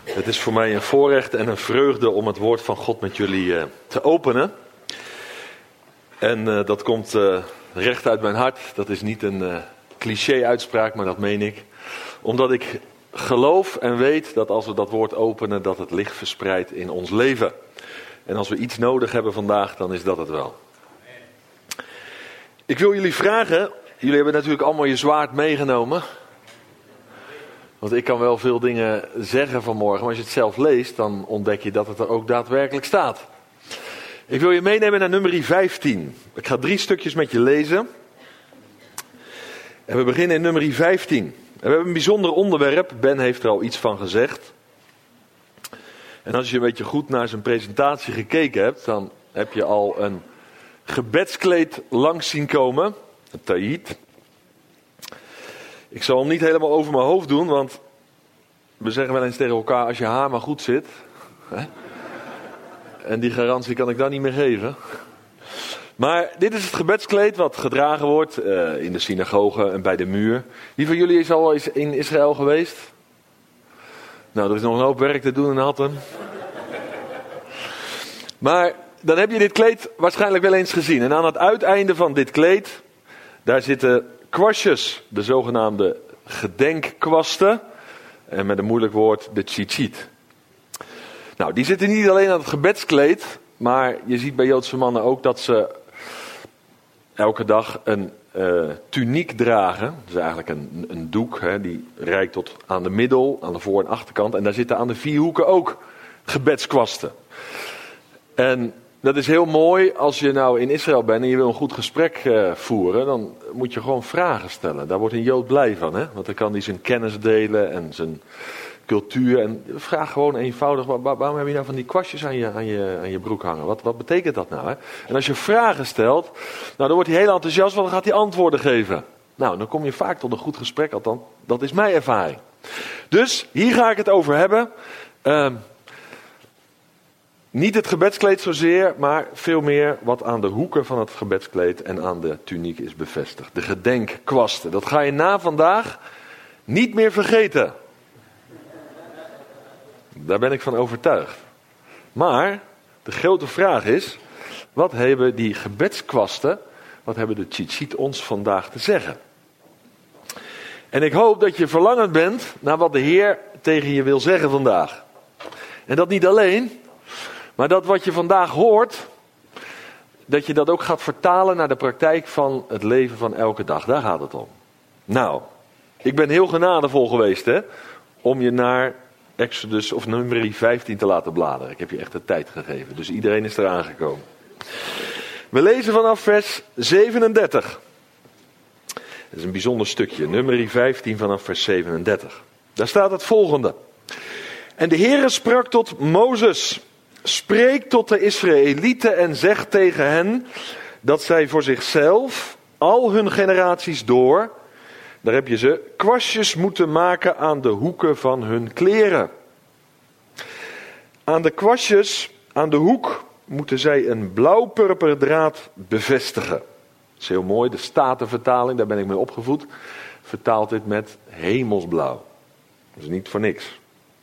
Het is voor mij een voorrecht en een vreugde om het woord van God met jullie te openen. En dat komt recht uit mijn hart. Dat is niet een cliché-uitspraak, maar dat meen ik. Omdat ik geloof en weet dat als we dat woord openen, dat het licht verspreidt in ons leven. En als we iets nodig hebben vandaag, dan is dat het wel. Ik wil jullie vragen, jullie hebben natuurlijk allemaal je zwaard meegenomen. Want ik kan wel veel dingen zeggen vanmorgen, maar als je het zelf leest, dan ontdek je dat het er ook daadwerkelijk staat. Ik wil je meenemen naar nummer 15. Ik ga 3 stukjes met je lezen. En we beginnen in nummer 15. En we hebben een bijzonder onderwerp. Ben heeft er al iets van gezegd. En als je een beetje goed naar zijn presentatie gekeken hebt, dan heb je al een gebedskleed langs zien komen. Een taïd. Ik zal hem niet helemaal over mijn hoofd doen, want we zeggen wel eens tegen elkaar, als je haar maar goed zit. Hè? En die garantie kan ik dan niet meer geven. Maar dit is het gebedskleed wat gedragen wordt in de synagoge en bij de muur. Wie van jullie is al eens in Israël geweest? Nou, er is nog een hoop werk te doen in Hattem. Maar dan heb je dit kleed waarschijnlijk wel eens gezien. En aan het uiteinde van dit kleed, daar zitten kwastjes, de zogenaamde gedenkkwasten. En met een moeilijk woord, de tzitzit. Nou, die zitten niet alleen aan het gebedskleed, maar je ziet bij Joodse mannen ook dat ze elke dag een tuniek dragen. Dat is eigenlijk een doek, hè, die reikt tot aan de middel, aan de voor- en achterkant. En daar zitten aan de 4 hoeken ook gebedskwasten. En dat is heel mooi als je nou in Israël bent en je wil een goed gesprek voeren. Dan moet je gewoon vragen stellen. Daar wordt een Jood blij van, hè? Want dan kan hij zijn kennis delen en zijn cultuur. En vraag gewoon eenvoudig, waarom heb je nou van die kwastjes aan je broek hangen? Wat betekent dat nou? Hè? En als je vragen stelt, nou, dan wordt hij heel enthousiast, want dan gaat hij antwoorden geven. Nou, dan kom je vaak tot een goed gesprek, althans, dat is mijn ervaring. Dus, hier ga ik het over hebben. Niet het gebedskleed zozeer, maar veel meer wat aan de hoeken van het gebedskleed en aan de tuniek is bevestigd. De gedenkkwasten, dat ga je na vandaag niet meer vergeten. Daar ben ik van overtuigd. Maar de grote vraag is, wat hebben die gebedskwasten, wat hebben de tzitzit ons vandaag te zeggen? En ik hoop dat je verlangend bent naar wat de Heer tegen je wil zeggen vandaag. En dat niet alleen, maar dat wat je vandaag hoort, dat je dat ook gaat vertalen naar de praktijk van het leven van elke dag. Daar gaat het om. Nou, ik ben heel genadevol geweest, hè, om je naar Exodus of nummer 15 te laten bladeren. Ik heb je echt de tijd gegeven, dus iedereen is eraan gekomen. We lezen vanaf vers 37. Dat is een bijzonder stukje, nummer 15 vanaf vers 37. Daar staat het volgende. En de Heere sprak tot Mozes: spreek tot de Israëlieten en zeg tegen hen dat zij voor zichzelf, al hun generaties door, daar heb je ze, kwastjes moeten maken aan de hoeken van hun kleren. Aan de kwastjes, aan de hoek, moeten zij een blauw-purper draad bevestigen. Dat is heel mooi, de Statenvertaling, daar ben ik mee opgevoed, vertaalt dit met hemelsblauw. Dat is niet voor niks.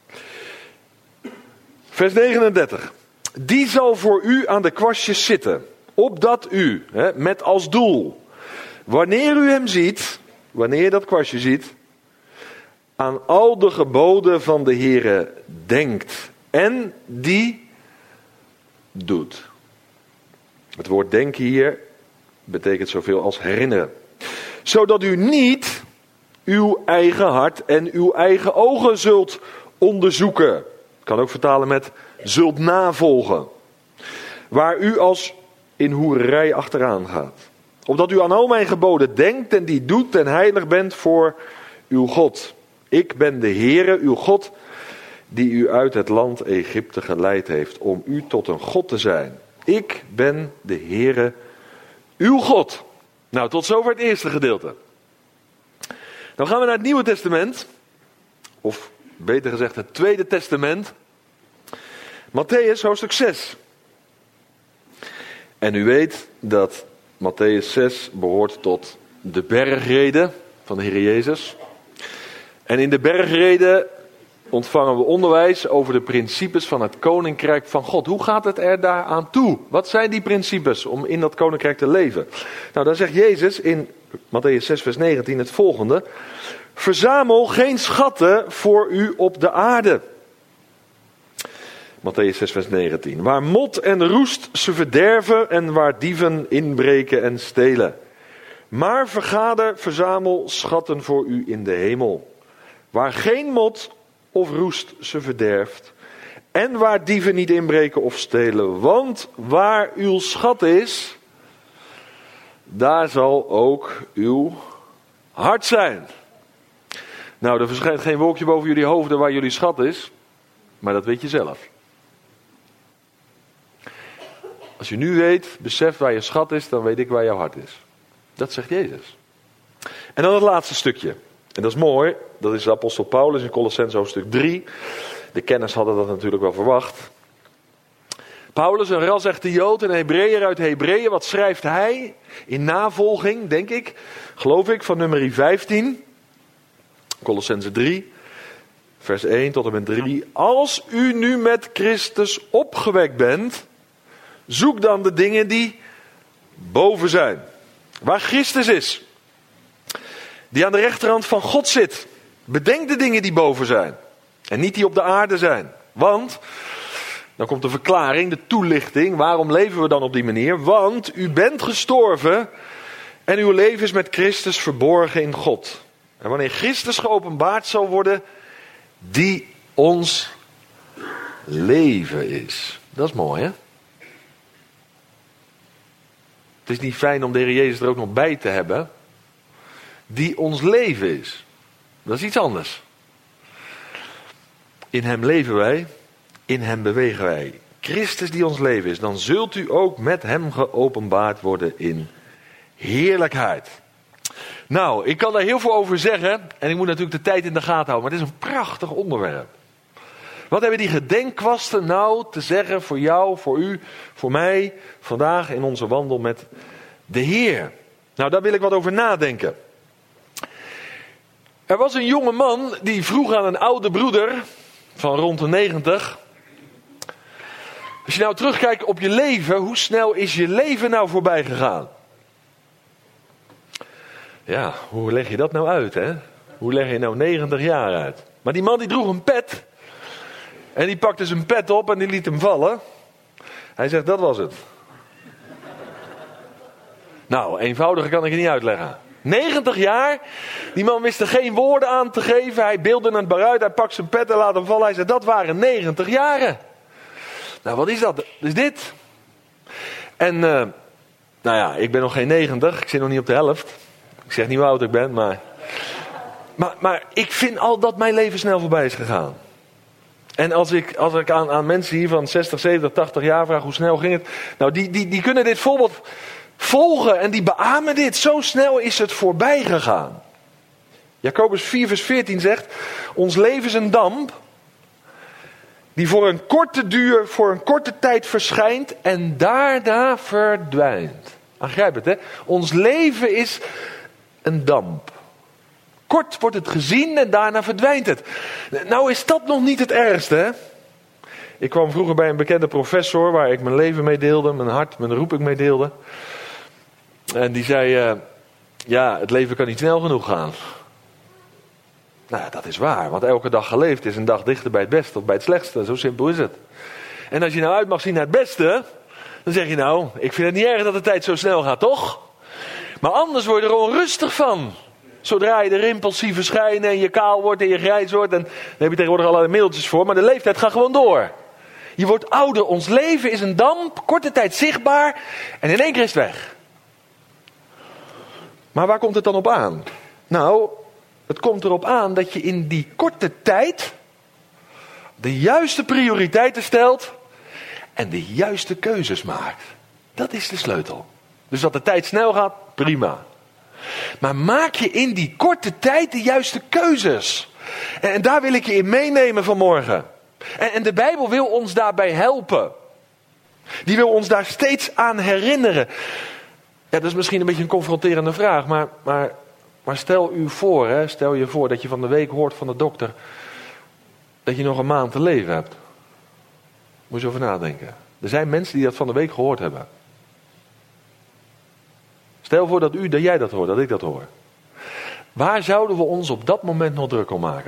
Vers 39. Die zal voor u aan de kwastjes zitten, opdat u, met als doel, wanneer u hem ziet, wanneer je dat kwastje ziet, aan al de geboden van de Heere denkt en die doet. Het woord denken hier betekent zoveel als herinneren. Zodat u niet uw eigen hart en uw eigen ogen zult onderzoeken. Ik kan ook vertalen met zult navolgen. Waar u als in hoererij achteraan gaat. Opdat u aan al mijn geboden denkt en die doet en heilig bent voor uw God. Ik ben de Heere, uw God, die u uit het land Egypte geleid heeft, om u tot een God te zijn. Ik ben de Heere, uw God. Nou, tot zover het eerste gedeelte. Dan gaan we naar het Nieuwe Testament, of beter gezegd het Tweede Testament. Mattheüs, hoofdstuk 6. En u weet dat Mattheüs 6 behoort tot de bergrede van de Heer Jezus. En in de bergrede ontvangen we onderwijs over de principes van het koninkrijk van God. Hoe gaat het er daaraan toe? Wat zijn die principes om in dat koninkrijk te leven? Nou, daar zegt Jezus in Mattheüs 6 vers 19 het volgende. Verzamel geen schatten voor u op de aarde. Mattheüs 6 vers 19. Waar mot en roest ze verderven en waar dieven inbreken en stelen. Maar verzamel schatten voor u in de hemel. Waar geen mot of roest ze verderft. En waar dieven niet inbreken of stelen. Want waar uw schat is, daar zal ook uw hart zijn. Nou, er verschijnt geen wolkje boven jullie hoofden waar jullie schat is. Maar dat weet je zelf. Als je nu beseft waar je schat is, dan weet ik waar jouw hart is. Dat zegt Jezus. En dan het laatste stukje. En dat is mooi. Dat is de apostel Paulus in Colossenzen hoofdstuk 3. De kenners hadden dat natuurlijk wel verwacht. Paulus, een ras-echte Jood, een Hebreeër uit Hebreeën. Wat schrijft hij? In navolging, denk ik, geloof ik, van nummer 15. Colossenzen 3. Vers 1 tot en met 3. Als u nu met Christus opgewekt bent, zoek dan de dingen die boven zijn. Waar Christus is. Die aan de rechterhand van God zit. Bedenk de dingen die boven zijn. En niet die op de aarde zijn. Want, dan komt de verklaring, de toelichting. Waarom leven we dan op die manier? Want u bent gestorven en uw leven is met Christus verborgen in God. En wanneer Christus geopenbaard zal worden, die ons leven is. Dat is mooi, hè? Het is niet fijn om de Heer Jezus er ook nog bij te hebben. Die ons leven is. Dat is iets anders. In hem leven wij. In hem bewegen wij. Christus die ons leven is. Dan zult u ook met hem geopenbaard worden in heerlijkheid. Nou, ik kan daar heel veel over zeggen. En ik moet natuurlijk de tijd in de gaten houden. Maar het is een prachtig onderwerp. Wat hebben die gedenkkwasten nou te zeggen voor jou, voor u, voor mij, vandaag in onze wandel met de Heer? Nou, daar wil ik wat over nadenken. Er was een jonge man die vroeg aan een oude broeder van rond de 90. Als je nou terugkijkt op je leven, hoe snel is je leven nou voorbij gegaan? Ja, hoe leg je dat nou uit, hè? Hoe leg je nou 90 jaar uit? Maar die man die droeg een pet. En die pakte zijn pet op en die liet hem vallen. Hij zegt, dat was het. Nou, eenvoudiger kan ik het niet uitleggen. 90 jaar. Die man wist er geen woorden aan te geven. Hij beeldde het maar uit. Hij pakt zijn pet en laat hem vallen. Hij zegt, dat waren 90 jaren. Nou, wat is dat? Dat is dit. En, nou ja, ik ben nog geen 90. Ik zit nog niet op de helft. Ik zeg niet hoe oud ik ben, maar ik vind al dat mijn leven snel voorbij is gegaan. En als ik aan mensen hier van 60, 70, 80 jaar vraag hoe snel ging het. Nou, die kunnen dit voorbeeld volgen en die beamen dit. Zo snel is het voorbij gegaan. Jacobus 4 vers 14 zegt, ons leven is een damp die voor een korte duur, voor een korte tijd verschijnt en daarna verdwijnt. Aangrijp het, hè? Ons leven is een damp. Kort wordt het gezien en daarna verdwijnt het. Nou is dat nog niet het ergste, hè? Ik kwam vroeger bij een bekende professor waar ik mijn leven mee deelde, mijn hart, mijn roeping mee deelde. En die zei, ja, het leven kan niet snel genoeg gaan. Nou, dat is waar, want elke dag geleefd is een dag dichter bij het beste of bij het slechtste. Zo simpel is het. En als je nou uit mag zien naar het beste, dan zeg je nou, ik vind het niet erg dat de tijd zo snel gaat, toch? Maar anders word je er onrustig van. Zodra je de rimpels ziet verschijnen en je kaal wordt en je grijs wordt. En daar heb je tegenwoordig allerlei middeltjes voor. Maar de leeftijd gaat gewoon door. Je wordt ouder. Ons leven is een damp. Korte tijd zichtbaar. En in één keer is het weg. Maar waar komt het dan op aan? Nou, het komt erop aan dat je in die korte tijd de juiste prioriteiten stelt. En de juiste keuzes maakt. Dat is de sleutel. Dus dat de tijd snel gaat, prima. Maar maak je in die korte tijd de juiste keuzes. En daar wil ik je in meenemen vanmorgen. En de Bijbel wil ons daarbij helpen. Die wil ons daar steeds aan herinneren. Ja, dat is misschien een beetje een confronterende vraag. Maar stel je voor dat je van de week hoort van de dokter. dat je nog een maand te leven hebt. Moet je over nadenken. Er zijn mensen die dat van de week gehoord hebben. Stel voor dat jij dat hoort, dat ik dat hoor. Waar zouden we ons op dat moment nog druk om maken?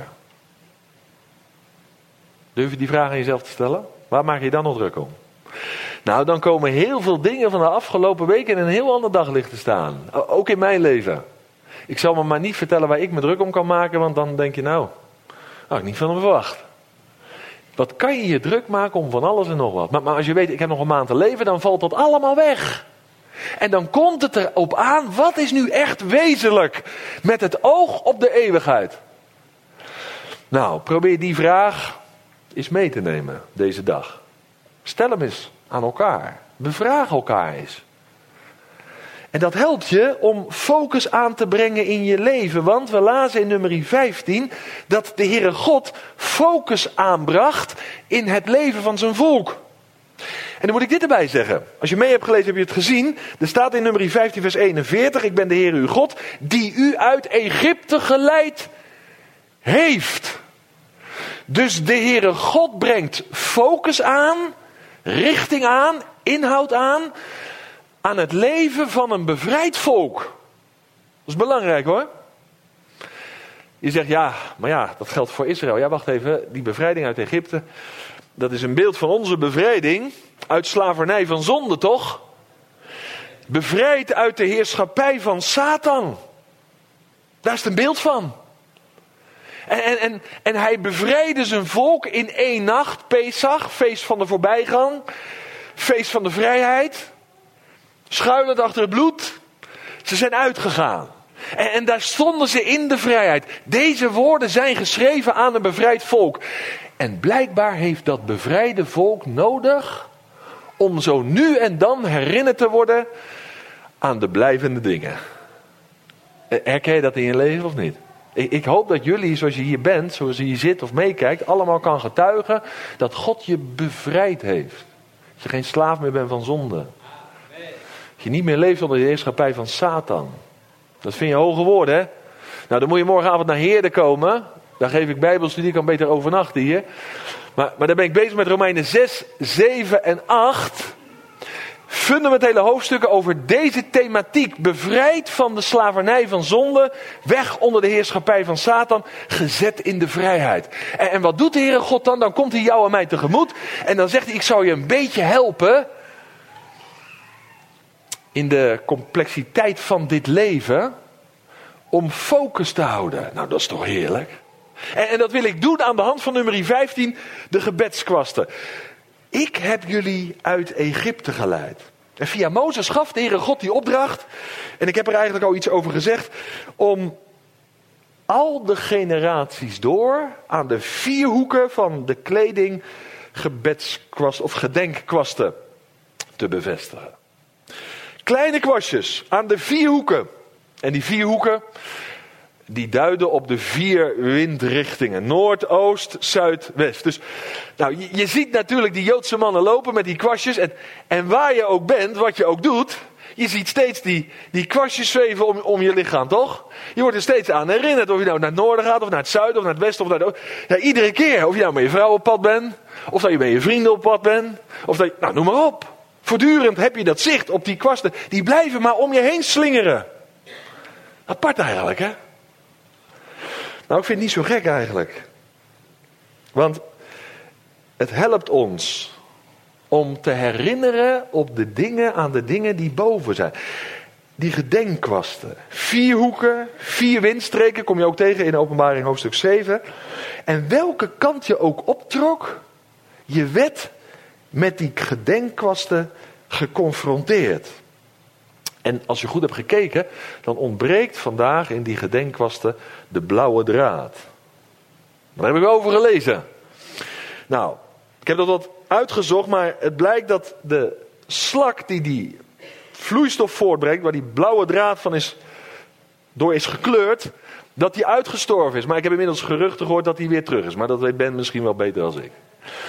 Durf je die vraag aan jezelf te stellen? Waar maak je dan nog druk om? Nou, dan komen heel veel dingen van de afgelopen week in een heel ander daglicht te staan. Ook in mijn leven. Ik zal me maar niet vertellen waar ik me druk om kan maken, want dan denk je nou, had ik niet van hem verwacht. Wat kan je je druk maken om van alles en nog wat? Maar als je weet, ik heb nog een maand te leven, dan valt dat allemaal weg. En dan komt het erop aan, wat is nu echt wezenlijk? Met het oog op de eeuwigheid. Nou, probeer die vraag eens mee te nemen deze dag. Stel hem eens aan elkaar. Bevraag elkaar eens. En dat helpt je om focus aan te brengen in je leven. Want we lazen in nummer 15 dat de Heere God focus aanbracht in het leven van zijn volk. En dan moet ik dit erbij zeggen. Als je mee hebt gelezen heb je het gezien. Er staat in nummer 15 vers 41. Ik ben de Heere uw God die u uit Egypte geleid heeft. Dus de Heere God brengt focus aan, richting aan, inhoud aan het leven van een bevrijd volk. Dat is belangrijk hoor. Je zegt ja, maar ja, dat geldt voor Israël. Ja, wacht even, die bevrijding uit Egypte, dat is een beeld van onze bevrijding uit slavernij van zonde, toch? Bevrijd uit de heerschappij van Satan. Daar is het een beeld van. En hij bevrijdde zijn volk in 1 nacht, Pesach, feest van de voorbijgang, feest van de vrijheid, schuilend achter het bloed. Ze zijn uitgegaan. En daar stonden ze in de vrijheid. Deze woorden zijn geschreven aan een bevrijd volk. En blijkbaar heeft dat bevrijde volk nodig om zo nu en dan herinnerd te worden aan de blijvende dingen. Herken je dat in je leven of niet? Ik hoop dat jullie, zoals je hier bent, zoals je hier zit of meekijkt, allemaal kan getuigen dat God je bevrijd heeft. Dat je geen slaaf meer bent van zonde. Dat je niet meer leeft onder de heerschappij van Satan. Dat vind je hoge woorden, hè? Nou, dan moet je morgenavond naar Heerde komen. Daar geef ik bijbelstudie, kan beter overnachten hier. Maar daar ben ik bezig met Romeinen 6, 7 en 8. Fundamentele hoofdstukken over deze thematiek. Bevrijd van de slavernij van zonde. Weg onder de heerschappij van Satan. Gezet in de vrijheid. En wat doet de Heere God dan? Dan komt hij jou en mij tegemoet. En dan zegt hij, ik zal je een beetje helpen in de complexiteit van dit leven om focus te houden. Nou, dat is toch heerlijk. En dat wil ik doen aan de hand van nummer 15, de gebedskwasten. Ik heb jullie uit Egypte geleid. En via Mozes gaf de Heere God die opdracht, en ik heb er eigenlijk al iets over gezegd, om al de generaties door aan de 4 hoeken van de kleding gebedskwasten of gedenkkwasten te bevestigen. Kleine kwastjes aan de 4 hoeken. En die 4 hoeken, die duiden op de 4 windrichtingen. Noord, oost, zuid, west. Dus nou, je ziet natuurlijk die Joodse mannen lopen met die kwastjes. En waar je ook bent, wat je ook doet, je ziet steeds die kwastjes zweven om je lichaam, toch? Je wordt er steeds aan herinnerd. Of je nou naar het noorden gaat, of naar het zuiden, of naar het westen, of naar het oosten. Ja, iedere keer. Of je nou met je vrouw op pad bent, of dat je met je vrienden op pad bent. Of dat je, nou, noem maar op. Voortdurend heb je dat zicht op die kwasten. Die blijven maar om je heen slingeren. Apart eigenlijk, hè? Nou, ik vind het niet zo gek eigenlijk. Want het helpt ons om te herinneren op de dingen, aan de dingen die boven zijn. Die gedenkkwasten. 4 hoeken, 4 windstreken, kom je ook tegen in Openbaring hoofdstuk 7. En welke kant je ook optrok, je werd met die gedenkkwasten geconfronteerd. En als je goed hebt gekeken, dan ontbreekt vandaag in die gedenkkwasten de blauwe draad. Daar heb ik over gelezen. Nou, ik heb dat wat uitgezocht, maar het blijkt dat de slak die vloeistof voortbrengt, waar die blauwe draad van door is gekleurd, dat die uitgestorven is. Maar ik heb inmiddels geruchten gehoord dat die weer terug is. Maar dat weet Ben misschien wel beter dan ik.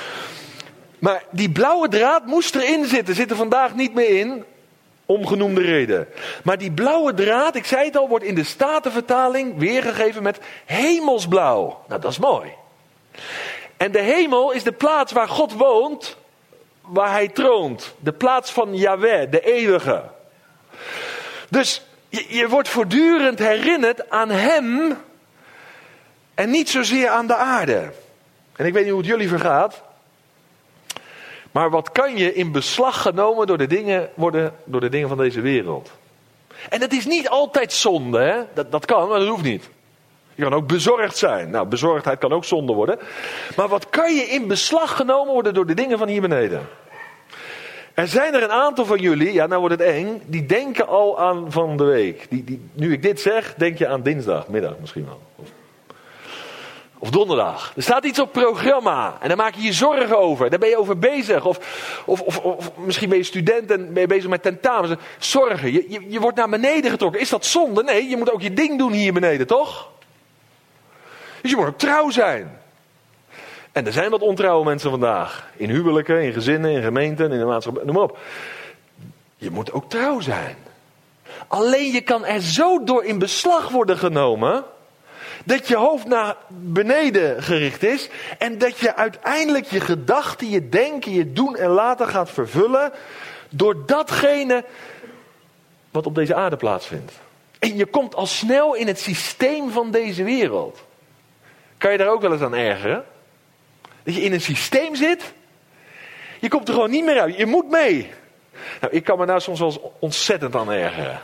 Maar die blauwe draad moest erin zitten. Zit er vandaag niet meer in. Om genoemde reden. Maar die blauwe draad, ik zei het al, wordt in de Statenvertaling weergegeven met hemelsblauw. Nou, dat is mooi. En de hemel is de plaats waar God woont, waar hij troont. De plaats van Yahweh, de eeuwige. Dus je wordt voortdurend herinnerd aan hem en niet zozeer aan de aarde. En ik weet niet hoe het jullie vergaat. Maar wat kan je in beslag genomen door de dingen van deze wereld? En dat is niet altijd zonde, hè? Dat kan, maar dat hoeft niet. Je kan ook bezorgd zijn. Nou, bezorgdheid kan ook zonde worden. Maar wat kan je in beslag genomen worden door de dingen van hier beneden? Er zijn er een aantal van jullie, ja nou wordt het eng, die denken al aan van de week. Nu ik dit zeg, denk je aan dinsdagmiddag misschien wel. Of donderdag. Er staat iets op programma. En daar maak je je zorgen over. Daar ben je over bezig. Of misschien ben je student en ben je bezig met tentamens. Zorgen. Je wordt naar beneden getrokken. Is dat zonde? Nee, je moet ook je ding doen hier beneden, toch? Dus je moet ook trouw zijn. En er zijn wat ontrouwe mensen vandaag. In huwelijken, in gezinnen, in gemeenten, in de maatschappij. Noem maar op. Je moet ook trouw zijn. Alleen je kan er zo door in beslag worden genomen dat je hoofd naar beneden gericht is. En dat je uiteindelijk je gedachten, je denken, je doen en laten gaat vervullen door datgene wat op deze aarde plaatsvindt. En je komt al snel in het systeem van deze wereld. Kan je daar ook wel eens aan ergeren? Dat je in een systeem zit. Je komt er gewoon niet meer uit. Je moet mee. Nou, ik kan me daar soms wel eens ontzettend aan ergeren.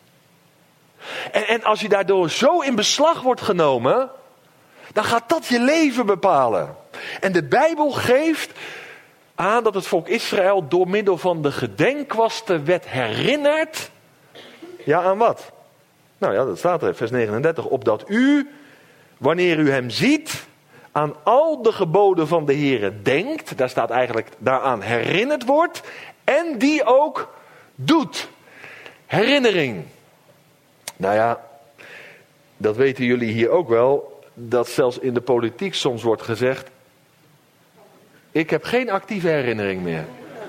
En als je daardoor zo in beslag wordt genomen, dan gaat dat je leven bepalen. En de Bijbel geeft aan dat het volk Israël door middel van de gedenkwasten werd herinnerd. Ja, aan wat? Nou ja, dat staat er, vers 39. Opdat u, wanneer u hem ziet, aan al de geboden van de Heere denkt. Daar staat eigenlijk, daaraan herinnerd wordt. En die ook doet. Herinnering. Nou ja, dat weten jullie hier ook wel. Dat zelfs in de politiek soms wordt gezegd: ik heb geen actieve herinnering meer.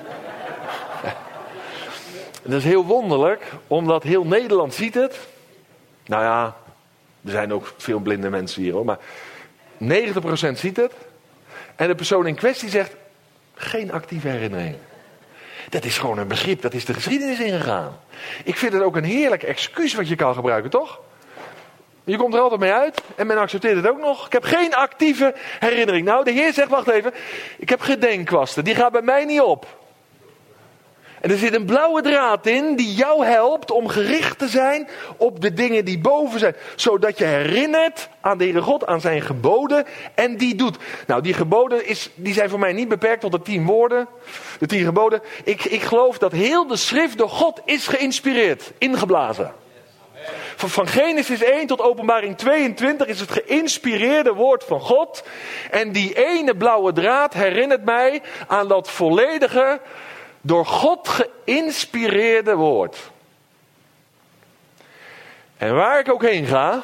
Dat is heel wonderlijk, omdat heel Nederland ziet het. Nou ja, er zijn ook veel blinde mensen hier hoor, maar 90% ziet het. En de persoon in kwestie zegt: geen actieve herinnering. Dat is gewoon een begrip, dat is de geschiedenis ingegaan. Ik vind het ook een heerlijk excuus wat je kan gebruiken, toch? Je komt er altijd mee uit en men accepteert het ook nog. Ik heb geen actieve herinnering. Nou, de Heer zegt, wacht even, ik heb gedenkwasten, die gaat bij mij niet op. En er zit een blauwe draad in die jou helpt om gericht te zijn op de dingen die boven zijn. Zodat je herinnert aan de Heere God, aan zijn geboden en die doet. Nou, die geboden die zijn voor mij niet beperkt tot de 10 woorden. De 10 geboden. Ik geloof dat heel de schrift door God is geïnspireerd, ingeblazen. Van Genesis 1 tot Openbaring 22 is het geïnspireerde woord van God. En die ene blauwe draad herinnert mij aan dat volledige, door God geïnspireerde woord. En waar ik ook heen ga,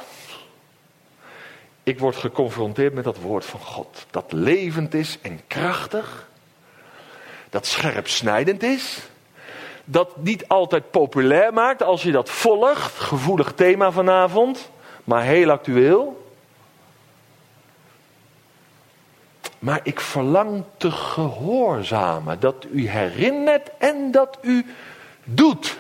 ik word geconfronteerd met dat woord van God. Dat levend is en krachtig. Dat scherpsnijdend is. Dat niet altijd populair maakt als je dat volgt. Gevoelig thema vanavond, maar heel actueel. Maar ik verlang te gehoorzamen. Dat u herinnert en dat u doet.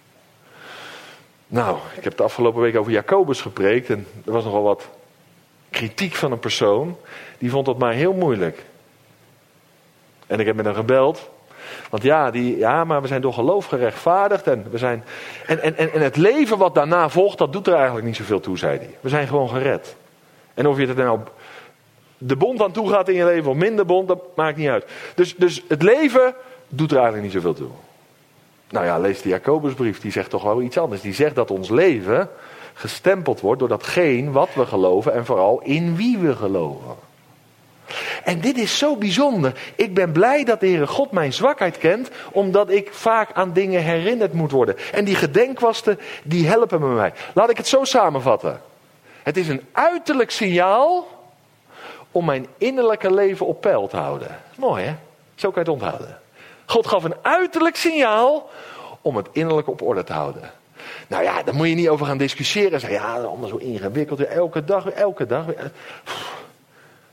Nou, ik heb de afgelopen week over Jacobus gepreekt. En er was nogal wat kritiek van een persoon. Die vond dat maar heel moeilijk. En ik heb met hem gebeld. Want maar we zijn door geloof gerechtvaardigd. En het leven wat daarna volgt, dat doet er eigenlijk niet zoveel toe, zei hij. We zijn gewoon gered. En of je het nou de bond aan toe gaat in je leven of minder bond, dat maakt niet uit. Dus het leven doet er eigenlijk niet zoveel toe. Nou ja, lees de Jacobusbrief, die zegt toch wel iets anders. Die zegt dat ons leven gestempeld wordt door datgene wat we geloven en vooral in wie we geloven. En dit is zo bijzonder. Ik ben blij dat de Heere God mijn zwakheid kent, omdat ik vaak aan dingen herinnerd moet worden. En die gedenkwasten, die helpen me mij. Laat ik het zo samenvatten. Het is een uiterlijk signaal om mijn innerlijke leven op peil te houden. Mooi hè? Zo kan je het onthouden. God gaf een uiterlijk signaal om het innerlijke op orde te houden. Nou ja, daar moet je niet over gaan discussiëren. Zeggen, ja, dat is allemaal zo ingewikkeld. Elke dag.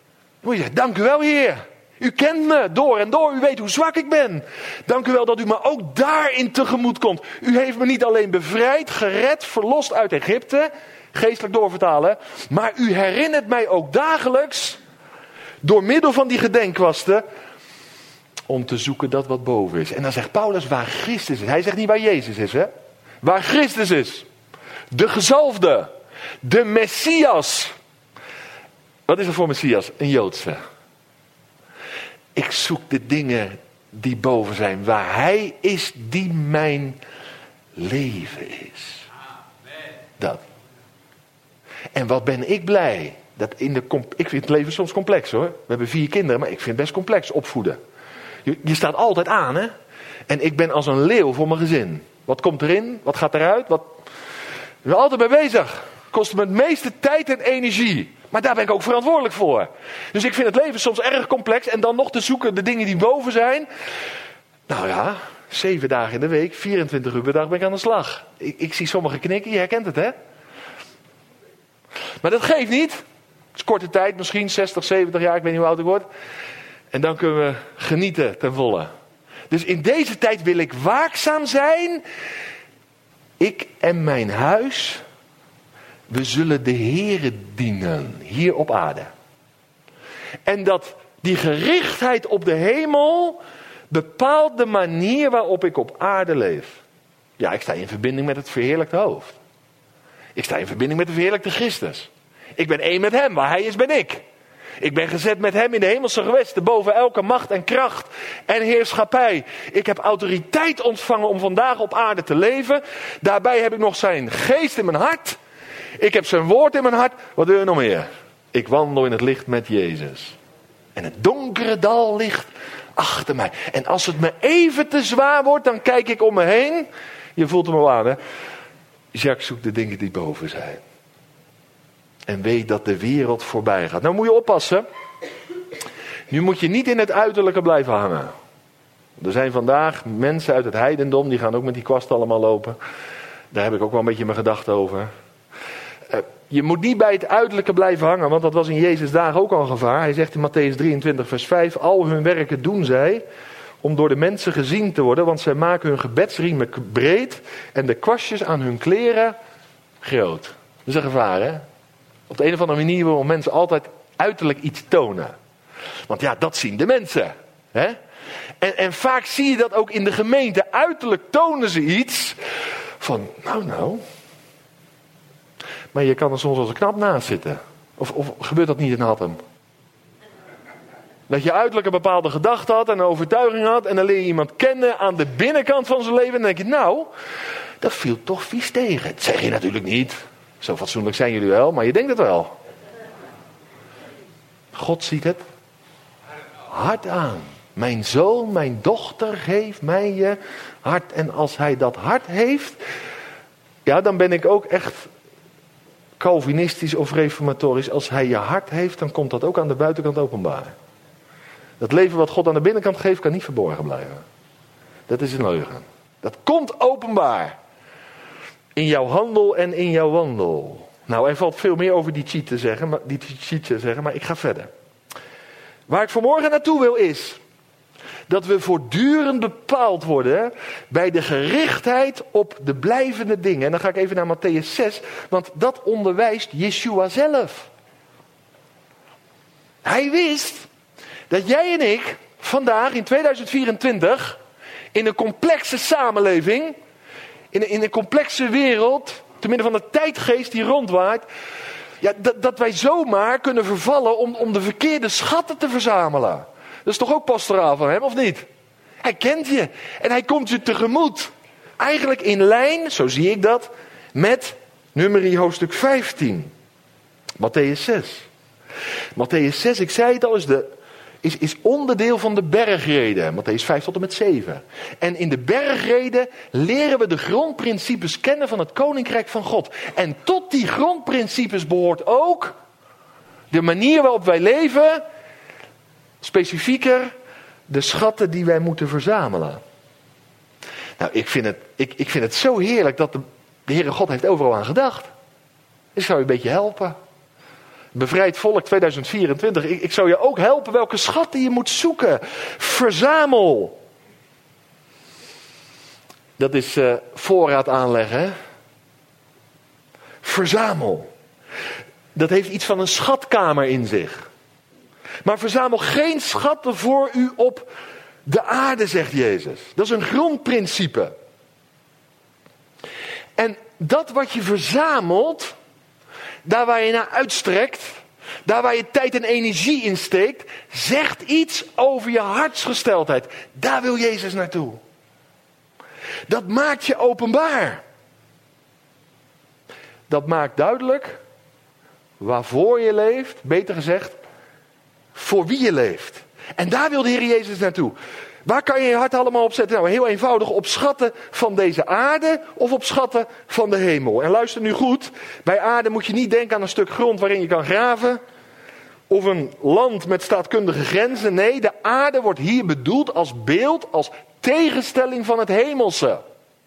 moet je zeggen, dank u wel, Heer. U kent me door en door. U weet hoe zwak ik ben. Dank u wel dat u me ook daarin tegemoet komt. U heeft me niet alleen bevrijd, gered, verlost uit Egypte. Geestelijk doorvertalen. Maar u herinnert mij ook dagelijks, door middel van die gedenkwasten, om te zoeken dat wat boven is. En dan zegt Paulus waar Christus is. Hij zegt niet waar Jezus is, hè. Waar Christus is. De gezalfde. De Messias. Wat is er voor Messias? Een Joodse. Ik zoek de dingen die boven zijn. Waar hij is die mijn leven is. Dat. En wat ben ik blij. Dat ik vind het leven soms complex, hoor. We hebben 4 kinderen, maar ik vind het best complex opvoeden. Je staat altijd aan, hè. En ik ben als een leeuw voor mijn gezin. Wat komt erin? Wat gaat eruit? Ik ben altijd mee bezig. Kost me het meeste tijd en energie. Maar daar ben ik ook verantwoordelijk voor. Dus ik vind het leven soms erg complex. En dan nog te zoeken de dingen die boven zijn. Nou ja, 7 dagen in de week, 24 uur per dag ben ik aan de slag. Ik zie sommigen knikken, je herkent het, hè? Maar dat geeft niet. Het is korte tijd, misschien 60, 70 jaar, ik weet niet hoe oud ik word. En dan kunnen we genieten ten volle. Dus in deze tijd wil ik waakzaam zijn. Ik en mijn huis. We zullen de Heere dienen. Hier op aarde. En dat die gerichtheid op de hemel bepaalt de manier waarop ik op aarde leef. Ja, ik sta in verbinding met het verheerlijkte hoofd. Ik sta in verbinding met de verheerlijkte Christus. Ik ben één met hem. Waar hij is, ben ik. Ik ben gezet met hem in de hemelse gewesten, boven elke macht en kracht en heerschappij. Ik heb autoriteit ontvangen om vandaag op aarde te leven. Daarbij heb ik nog zijn geest in mijn hart. Ik heb zijn woord in mijn hart. Wat wil je nog meer? Ik wandel in het licht met Jezus. En het donkere dal ligt achter mij. En als het me even te zwaar wordt, dan kijk ik om me heen. Je voelt hem al aan, hè? Jacques zoekt de dingen die boven zijn. En weet dat de wereld voorbij gaat. Nou moet je oppassen. Nu moet je niet in het uiterlijke blijven hangen. Er zijn vandaag mensen uit het heidendom. Die gaan ook met die kwast allemaal lopen. Daar heb ik ook wel een beetje mijn gedachten over. Je moet niet bij het uiterlijke blijven hangen. Want dat was in Jezus' dagen ook al een gevaar. Hij zegt in Matthäus 23 vers 5. Al hun werken doen zij om door de mensen gezien te worden. Want zij maken hun gebedsriemen breed. En de kwastjes aan hun kleren groot. Dat is een gevaar, hè? Op de een of andere manier willen mensen altijd uiterlijk iets tonen. Want ja, dat zien de mensen. Hè? En vaak zie je dat ook in de gemeente. Uiterlijk tonen ze iets van, nou. Maar je kan er soms als een knap naast zitten. Of gebeurt dat niet in Hattem? Dat je uiterlijk een bepaalde gedachte had en een overtuiging had. En dan leer je iemand kennen aan de binnenkant van zijn leven. En dan denk je, nou, dat viel toch vies tegen. Dat zeg je natuurlijk niet. Zo fatsoenlijk zijn jullie wel, maar je denkt het wel. God ziet het hart aan. Mijn zoon, mijn dochter, geef mij je hart. En als hij dat hart heeft, ja, dan ben ik ook echt Calvinistisch of reformatorisch. Als hij je hart heeft, dan komt dat ook aan de buitenkant openbaar. Dat leven wat God aan de binnenkant geeft, kan niet verborgen blijven. Dat is een leugen. Dat komt openbaar. In jouw handel en in jouw wandel. Nou, er valt veel meer over die cheat te zeggen, maar ik ga verder. Waar ik vanmorgen naartoe wil is dat we voortdurend bepaald worden bij de gerichtheid op de blijvende dingen. En dan ga ik even naar Matthäus 6, want dat onderwijst Yeshua zelf. Hij wist dat jij en ik vandaag in 2024 in een complexe samenleving, in een complexe wereld, te midden van de tijdgeest die rondwaait, ja, dat wij zomaar kunnen vervallen om de verkeerde schatten te verzamelen. Dat is toch ook pastoraal van hem, of niet? Hij kent je en hij komt je tegemoet. Eigenlijk in lijn, zo zie ik dat, met Numeri hoofdstuk 15. Matthäus 6. Matthäus 6, ik zei het al, is onderdeel van de bergreden. Matthäus 5 tot en met 7. En in de bergreden leren we de grondprincipes kennen van het koninkrijk van God. En tot die grondprincipes behoort ook de manier waarop wij leven. Specifieker, de schatten die wij moeten verzamelen. Nou, ik vind het zo heerlijk dat de Heere God heeft overal aan gedacht. Ik zou je een beetje helpen. Bevrijd volk 2024. Ik zou je ook helpen welke schatten je moet zoeken. Verzamel. Dat is voorraad aanleggen. Hè? Verzamel. Dat heeft iets van een schatkamer in zich. Maar verzamel geen schatten voor u op de aarde, zegt Jezus. Dat is een grondprincipe. En dat wat je verzamelt, daar waar je naar uitstrekt, daar waar je tijd en energie in steekt, zegt iets over je hartsgesteldheid. Daar wil Jezus naartoe. Dat maakt je openbaar. Dat maakt duidelijk waarvoor je leeft, beter gezegd, voor wie je leeft. En daar wil de Heer Jezus naartoe. Waar kan je je hart allemaal op zetten? Nou, heel eenvoudig, op schatten van deze aarde of op schatten van de hemel. En luister nu goed, bij aarde moet je niet denken aan een stuk grond waarin je kan graven. Of een land met staatkundige grenzen. Nee, de aarde wordt hier bedoeld als beeld, als tegenstelling van het hemelse.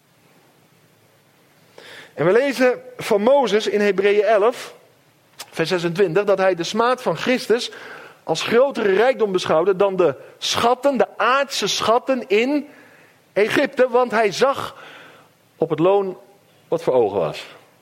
En we lezen van Mozes in Hebreeën 11, vers 26, dat hij de smaad van Christus als grotere rijkdom beschouwde dan de schatten, de aardse schatten in Egypte. Want hij zag op het loon wat voor ogen was.